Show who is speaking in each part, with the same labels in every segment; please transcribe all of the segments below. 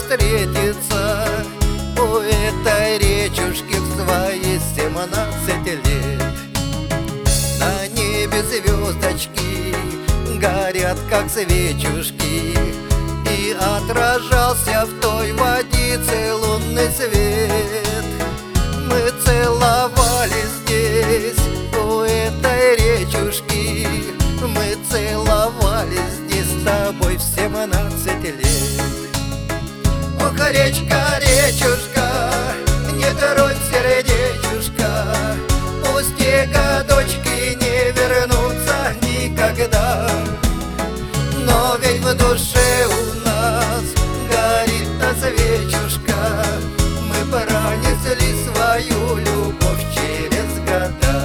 Speaker 1: встретиться у этой речушки в свои 17 лет. На небе звездочки горят, как свечушки, и отражался в той водице лунный свет. Мы целовались здесь, у этой речушки, мы целовались здесь с тобой в 17 лет. Ох, речка, речушка, не тронь сердечушка, пусть те годочки не вернутся никогда. Но ведь в душе у нас горит та свечушка, мы пронесли свою любовь через года.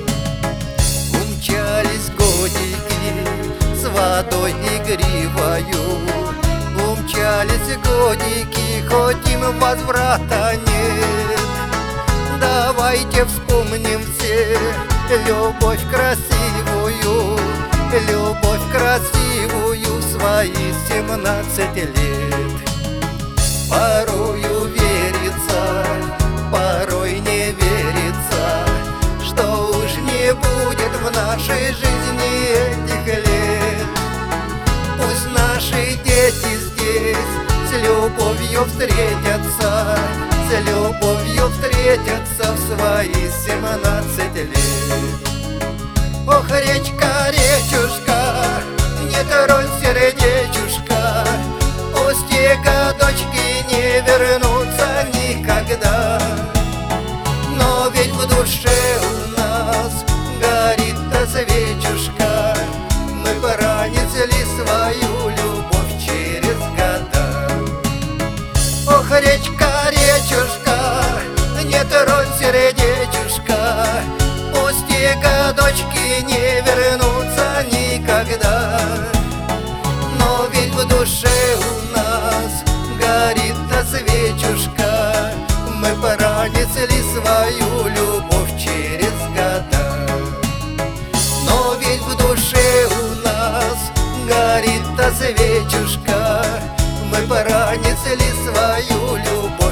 Speaker 1: Умчались годики с водой игривою, умчались годики, хоть им возврата нет. Давайте вспомним все любовь красивую, любовь красивую в свои 17 лет. Порою верится, порой не верится, что уж не будет в нашей жизни этих лет. Пусть наши дети здесь с любовью встретятся, с любовью встретятся в свои 17 лет. Ох, речка, речушка, не тронь сердечушка, пусть те годочки не вернутся никогда. Но ведь в душе у нас горит та свечушка, мы пронесли свою любовь через года. Ох, речка, речушка, не тронь сердечушка, пусть те годочки не вернутся никогда. Но ведь в душе у нас горит та свечушка, мы пронесли свою любовь через года. Но ведь в душе у нас горит та свечушка, мы пронесли свою любовь